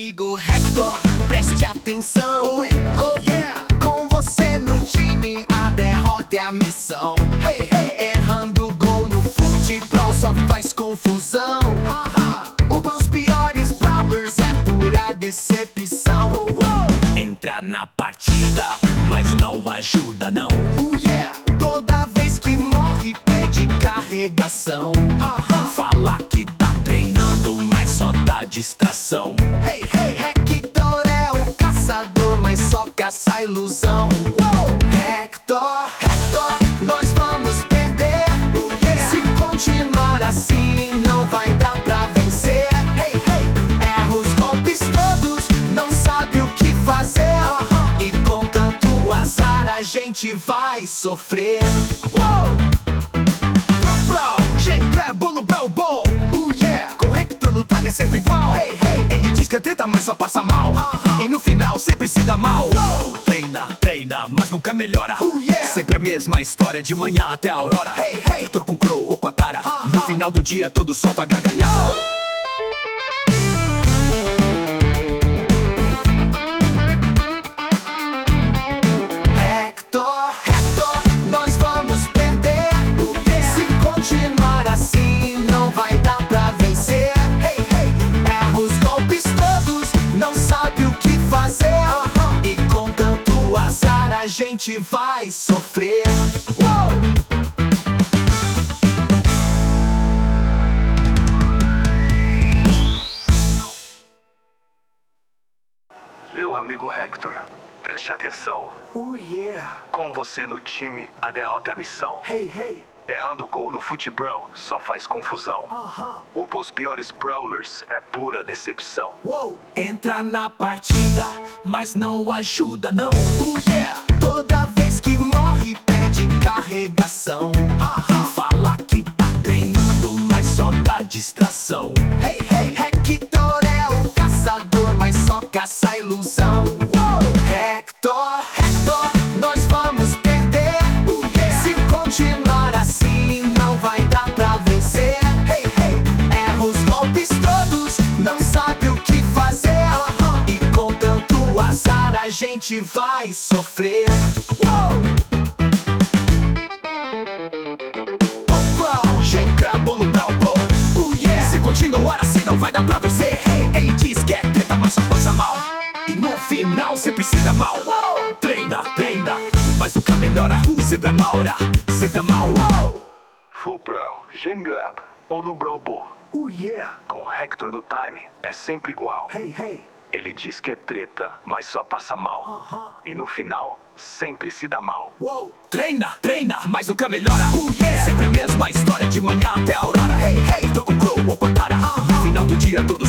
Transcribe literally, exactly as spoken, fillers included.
amigo Hector, preste atenção. Oh yeah, com você no time a derrota é a missão. Hey, hey, errando gol no futebol só faz confusão. Os piores brawlers é pura decepção. Entra na partida, mas não ajuda não. Oh yeah, toda vez que morre pede carregação. Fala que tá treinando, mas só dá distração. Hey, hey, Hector é o caçador, mas só caça a ilusão. Hector, Hector, nós vamos perder. Oh yeah, se continuar assim não vai dar pra vencer. Hey, hey, erra os golpes todos, não sabe o que fazer. E com tanto azar a gente vai sofrer. Bolo, bro, bol, uh, yeah. Com Hector lutar é sempre igual. Hey, hey, ele diz que é treta, mas só passa mal. uh-huh. E no final sempre se dá mal. uh. Treina, treina, mas nunca melhora. uh, yeah. Sempre a mesma história, de manhã até a aurora. Hey, hey, Hector com Crow ou com a Tara. uh-huh. No final do dia todo solta a gargalhada. Hector, Hector, nós vamos perder. uh, yeah. Se continuar assim não vai dar pra vencer. Hey, hey, erra os golpes todos, não sabe o que fazer. uh-huh. E com tanto azar a gente vai sofrer. Uou! Meu amigo Hector, preste atenção. Oh yeah. Com você no time, a derrota é a missão. Hey, hey. Errando gol no futebol só faz confusão. Uh-huh. Os piores brawlers é pura decepção. Uou. Entra na partida, mas não ajuda não. Oh yeah. Toda vez que morre pede carregação. uh-huh. Fala que tá treinando, mas só dá distração. Hey, hey, Hector é o caçador, mas só caça a ilusão. Uou. Hector, Hector, nós vamos perder. oh yeah. Se continuar assim não vai dar pra vencer. Hey, hey, erra os golpes todos, não sabe o que fazer. uh-huh. E com tanto azar a gente vai sofrer. Uou. Bolo, brau, bol. Oh yeah. Se continuar assim não vai dar pra vencer. Hey, ele diz que é treta, mas só passa mal. E no final sempre se dá mal. oh. Treina, treina, mas nunca melhora. Se dá mal, se dá mal. oh. Full Pro, Gengab ou no Brobo. Oh yeah. Com Hector no time é sempre igual. Hey, hey. Ele diz que é treta, mas só passa mal. uh-huh. E no final sempre se dá mal. Uou. Treina, treina, mas nunca melhora. oh yeah. Sempre a mesma história, de manhã até a aurora. Hey, hey, tô com Crow ou com a Tara. uh-huh. No final do dia tudo